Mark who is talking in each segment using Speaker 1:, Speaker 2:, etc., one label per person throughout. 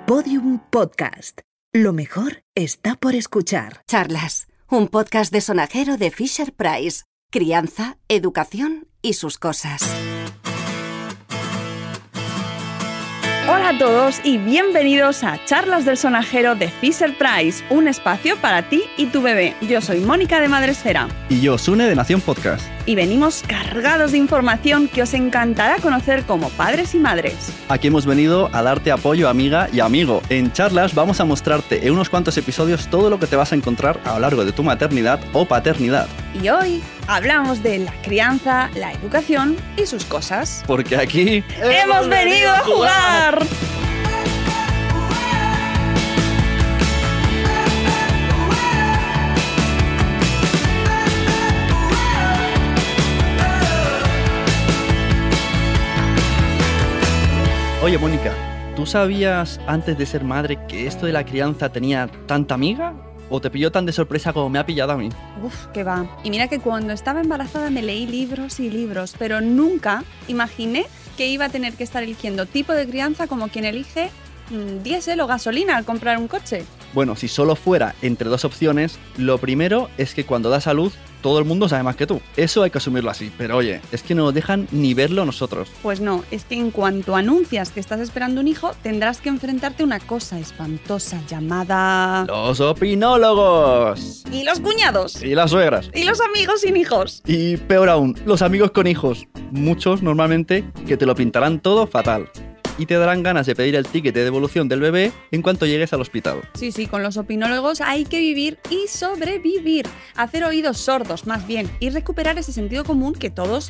Speaker 1: Podium Podcast. Lo mejor está por escuchar.
Speaker 2: Charlas, un podcast de sonajero de Fisher-Price. Crianza, educación y sus cosas.
Speaker 3: Hola a todos y bienvenidos a Charlas del Sonajero de Fisher-Price, un espacio para ti y tu bebé. Yo soy Mónica de Madresfera.
Speaker 4: Y yo, Sune de Nación Podcast.
Speaker 3: Y venimos cargados de información que os encantará conocer como padres y madres.
Speaker 4: Aquí hemos venido a darte apoyo, amiga y amigo. En Charlas vamos a mostrarte en unos cuantos episodios todo lo que te vas a encontrar a lo largo de tu maternidad o paternidad.
Speaker 3: Y hoy hablamos de la crianza, la educación y sus cosas.
Speaker 4: Porque aquí
Speaker 3: ¡hemos venido a jugar!
Speaker 4: Oye, Mónica, ¿tú sabías antes de ser madre que esto de la crianza tenía tanta amiga? ¿O te pilló tan de sorpresa como me ha pillado a mí?
Speaker 3: Uf, qué va. Y mira que cuando estaba embarazada me leí libros y libros, pero nunca imaginé que iba a tener que estar eligiendo tipo de crianza como quien elige diésel o gasolina al comprar un coche.
Speaker 4: Bueno, si solo fuera entre dos opciones, lo primero es que cuando das a luz, todo el mundo sabe más que tú. Eso hay que asumirlo así, pero oye, es que no nos dejan ni verlo nosotros.
Speaker 3: Pues no, es que en cuanto anuncias que estás esperando un hijo, tendrás que enfrentarte a una cosa espantosa llamada...
Speaker 4: ¡los opinólogos!
Speaker 3: ¡Y los cuñados!
Speaker 4: ¡Y las suegras!
Speaker 3: ¡Y los amigos sin hijos!
Speaker 4: Y peor aún, los amigos con hijos. Muchos, normalmente, que te lo pintarán todo fatal. Y te darán ganas de pedir el ticket de devolución del bebé en cuanto llegues al hospital.
Speaker 3: Sí, con los opinólogos hay que vivir y sobrevivir. Hacer oídos sordos, más bien, y recuperar ese sentido común que todos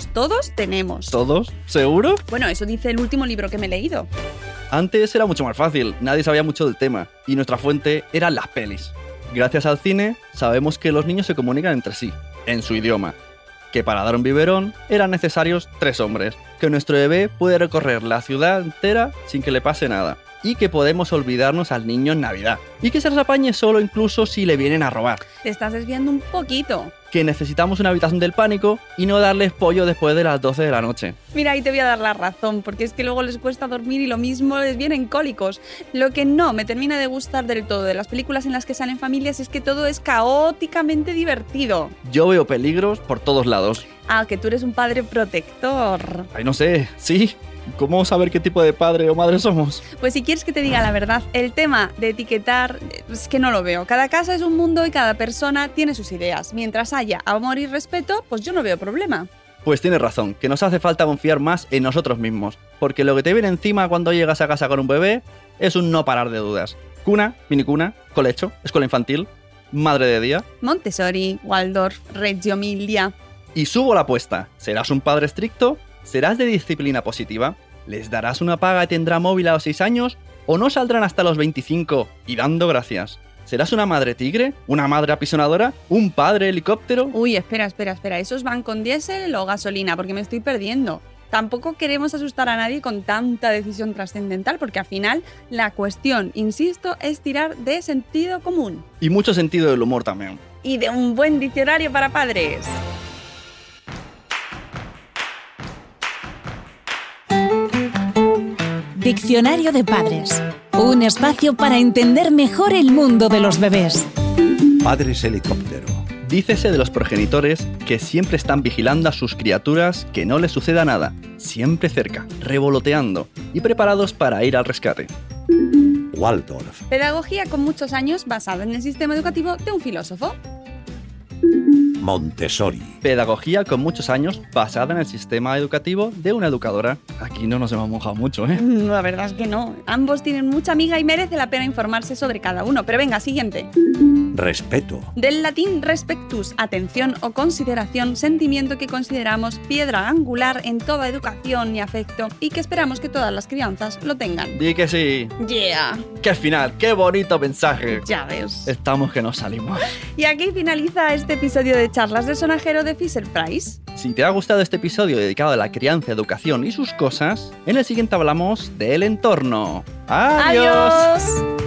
Speaker 3: tenemos.
Speaker 4: ¿Todos? ¿Seguro?
Speaker 3: Bueno, eso dice el último libro que me he leído.
Speaker 4: Antes era mucho más fácil, nadie sabía mucho del tema, y nuestra fuente eran las pelis. Gracias al cine, sabemos que los niños se comunican entre sí, en su idioma. Que para dar un biberón eran necesarios 3 hombres, que nuestro bebé puede recorrer la ciudad entera sin que le pase nada, y que podemos olvidarnos al niño en Navidad, y que se les apañe solo incluso si le vienen a robar.
Speaker 3: Te estás desviando un poquito.
Speaker 4: Que necesitamos una habitación del pánico y no darles pollo después de las 12 de la noche.
Speaker 3: Mira, ahí te voy a dar la razón, porque es que luego les cuesta dormir y lo mismo les vienen cólicos. Lo que no me termina de gustar del todo de las películas en las que salen familias es que todo es caóticamente divertido.
Speaker 4: Yo veo peligros por todos lados.
Speaker 3: Ah, que tú eres un padre protector.
Speaker 4: Ay, no sé, sí. ¿Cómo saber qué tipo de padre o madre somos?
Speaker 3: Pues si quieres que te diga la verdad, el tema de etiquetar es que no lo veo. Cada casa es un mundo y cada persona tiene sus ideas. Mientras haya amor y respeto, pues yo no veo problema.
Speaker 4: Pues tienes razón, que nos hace falta confiar más en nosotros mismos. Porque lo que te viene encima cuando llegas a casa con un bebé es un no parar de dudas. Cuna, minicuna, colecho, escuela infantil, madre de día.
Speaker 3: Montessori, Waldorf, Reggio Emilia.
Speaker 4: Y subo la apuesta. ¿Serás un padre estricto? ¿Serás de disciplina positiva? ¿Les darás una paga y tendrá móvil a los 6 años? ¿O no saldrán hasta los 25 y dando gracias? ¿Serás una madre tigre? ¿Una madre apisonadora? ¿Un padre helicóptero?
Speaker 3: Uy, espera. ¿Esos van con diésel o gasolina? Porque me estoy perdiendo. Tampoco queremos asustar a nadie con tanta decisión trascendental, porque al final la cuestión, insisto, es tirar de sentido común.
Speaker 4: Y mucho sentido del humor también.
Speaker 3: Y de un buen diccionario para padres.
Speaker 5: Diccionario de Padres. Un espacio para entender mejor el mundo de los bebés.
Speaker 6: Padres helicóptero.
Speaker 4: Dícese de los progenitores que siempre están vigilando a sus criaturas que no les suceda nada, siempre cerca, revoloteando y preparados para ir al rescate.
Speaker 6: Waldorf.
Speaker 3: Pedagogía con muchos años basada en el sistema educativo de un filósofo.
Speaker 6: Montessori.
Speaker 4: Pedagogía con muchos años basada en el sistema educativo de una educadora. Aquí no nos hemos mojado mucho, ¿eh?
Speaker 3: La verdad es que no. Ambos tienen mucha amiga y merece la pena informarse sobre cada uno. Pero venga, siguiente.
Speaker 6: Respeto.
Speaker 3: Del latín respectus, atención o consideración, sentimiento que consideramos piedra angular en toda educación y afecto y que esperamos que todas las crianzas lo tengan.
Speaker 4: Di que sí.
Speaker 3: Yeah.
Speaker 4: ¡Qué final! ¡Qué bonito mensaje!
Speaker 3: Ya ves.
Speaker 4: Estamos que nos salimos.
Speaker 3: Y aquí finaliza este episodio de Charlas del Sonajero de Fisher-Price.
Speaker 4: Si te ha gustado este episodio dedicado a la crianza, educación y sus cosas, en el siguiente hablamos del entorno. ¡Adiós!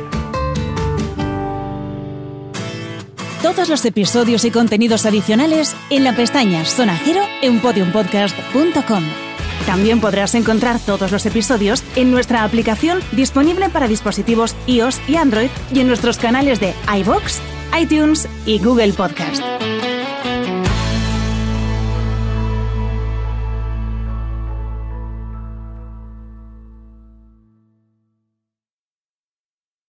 Speaker 5: Todos los episodios y contenidos adicionales en la pestaña Sonajero en podiumpodcast.com. También podrás encontrar todos los episodios en nuestra aplicación disponible para dispositivos iOS y Android y en nuestros canales de iVoox, iTunes y Google Podcast.